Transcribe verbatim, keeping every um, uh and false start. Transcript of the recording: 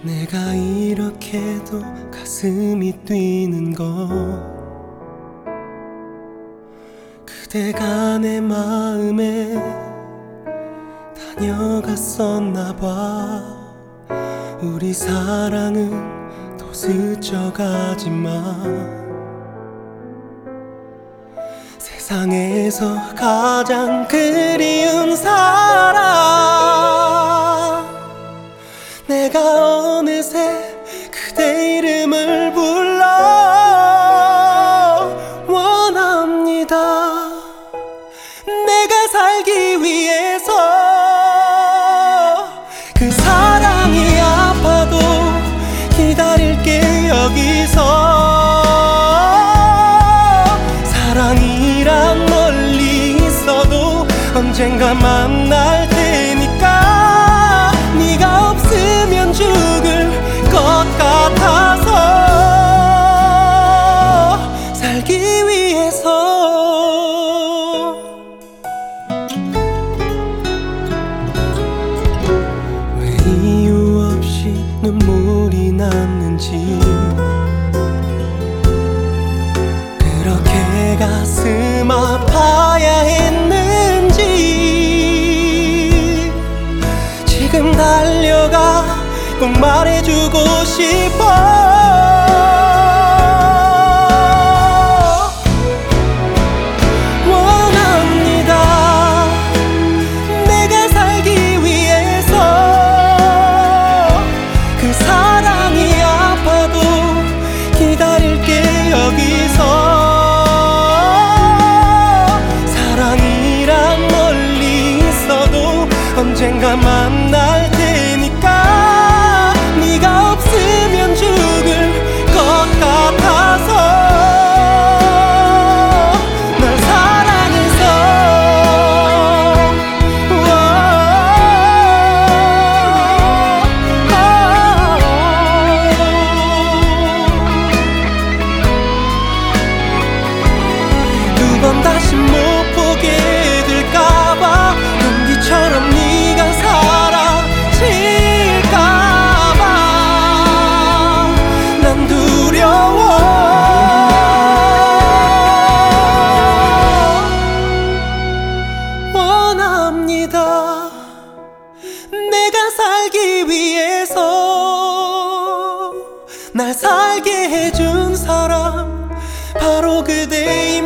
내가 이렇게도 가슴이 뛰는 것, 그대가 내 마음에 다녀갔었나봐. 우리 사랑은 또 스쳐가지만 세상에서 가장 그리운 사람, 내가 어느새 그대 이름을 불러 원합니다. 내가 살기 위해서 그 사랑이 아파도 기다릴게 여기서. 사랑이란 멀리 있어도 언젠가 만날 테니까. 네가 없으면 죽을 것 같아서 살기 위해서. 왜 이유 없이 눈물이 났는지, 그렇게 가슴 아파야 했는지 지금 달려가 꼭 말해주고 싶어. 언젠가 만날 테니까. 네가 없으면 죽을 것 같아서 널 사랑해서. 두 번 다시 못 보게 될까봐 연기처럼 네가 사라질까봐 난 두려워. 원합니다. 내가 살기 위해서 날 살게 해준 사람 바로 그대의